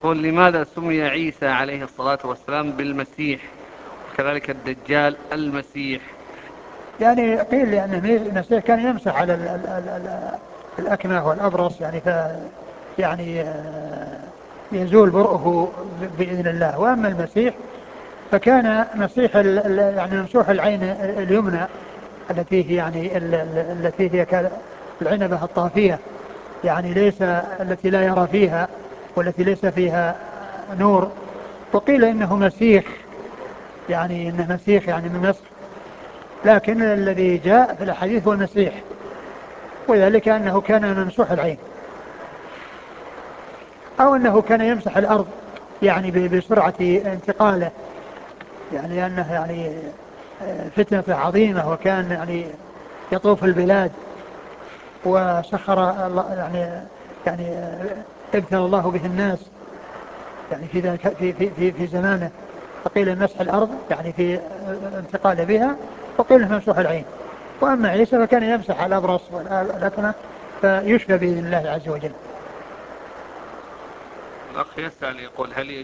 قل لماذا سمي عيسى عليه الصلاة والسلام بالمسيح وكذلك الدجال المسيح؟ يعني قيل لأن المسيح كان يمسح على الأكمه والأبرص، يعني يعني يزول برؤه بإذن الله. وأما المسيح فكان مسيح يعني ممسوح العين اليمنى، التي هي يعني التي هي كالعنبة الطافية، يعني ليس التي لا يرى فيها والتي ليس فيها نور. وقيل إنه مسيح، يعني إنه مسيح يعني من مسح، لكن الذي جاء في الحديث هو المسيح، وذلك أنه كان ممسوح العين، أو أنه كان يمسح الأرض يعني بسرعة انتقاله، يعني لأنه يعني فتنة عظيمة، وكان يعني يطوف البلاد، وسخر الله يعني ابتلى الله به الناس يعني في ذلك في زمانه. فقيل مسح الأرض يعني في انتقال بها، وقيل ممسوح العين. وأما عيسى فكان يمسح الأبرص والأكمة فيشفى بإذن الله عز وجل. الأخ يسأل يقول هل